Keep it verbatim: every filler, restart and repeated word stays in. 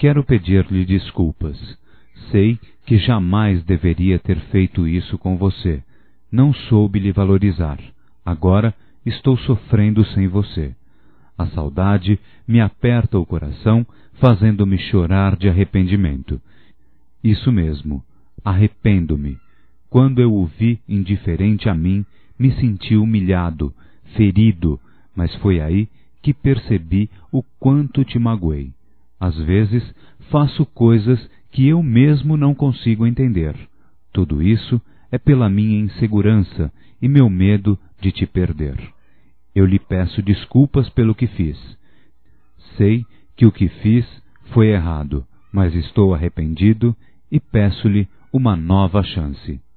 quero pedir-lhe desculpas. Sei que jamais deveria ter feito isso com você. Não soube lhe valorizar. Agora estou sofrendo sem você. A saudade me aperta o coração, fazendo-me chorar de arrependimento. Isso mesmo, arrependo-me. Quando eu o vi indiferente a mim, me senti humilhado, ferido, mas foi aí que percebi o quanto te magoei. Às vezes faço coisas que eu mesmo não consigo entender. Tudo isso é pela minha insegurança e meu medo de te perder. Eu lhe peço desculpas pelo que fiz. Sei que o que fiz foi errado, mas estou arrependido e peço-lhe uma nova chance.